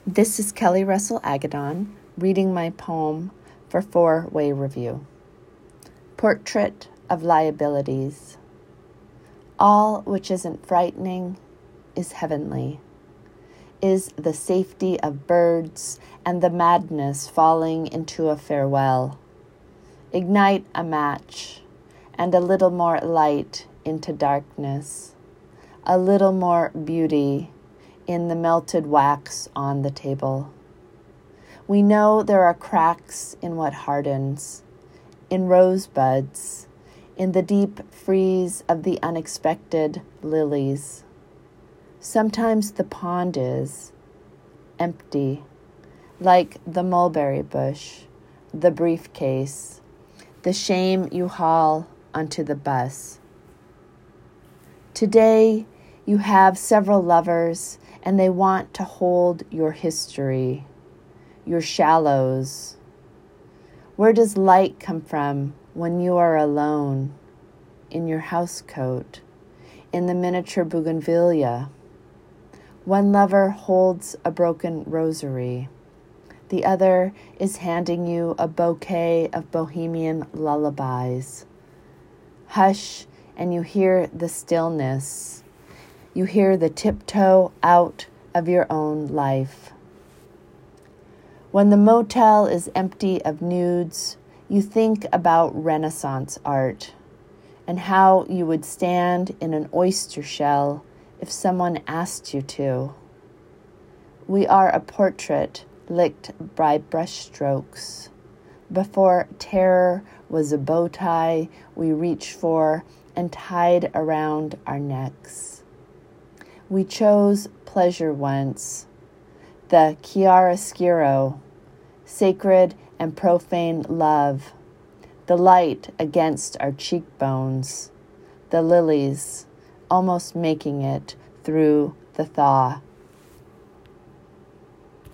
This is Kelly Russell Agaddon reading my poem for Four-Way Review. Portrait of Liabilities. All which isn't frightening is heavenly, is the safety of birds and the madness falling into a farewell. Ignite a match and a little more light into darkness, a little more beauty in the melted wax on the table. We know there are cracks in what hardens, in rosebuds, in the deep freeze of the unexpected lilies. Sometimes the pond is empty, like the mulberry bush, the briefcase, the shame you haul onto the bus. Today, you have several lovers, and they want to hold your history, your shallows. Where does light come from when you are alone, in your housecoat, in the miniature bougainvillea? One lover holds a broken rosary. The other is handing you a bouquet of bohemian lullabies. Hush, and you hear the stillness. You hear the tiptoe out of your own life. When the motel is empty of nudes, you think about Renaissance art and how you would stand in an oyster shell if someone asked you to. We are a portrait licked by brushstrokes. Before terror was a bow tie we reached for and tied around our necks. We chose pleasure once, the chiaroscuro, sacred and profane love, the light against our cheekbones, the lilies almost making it through the thaw.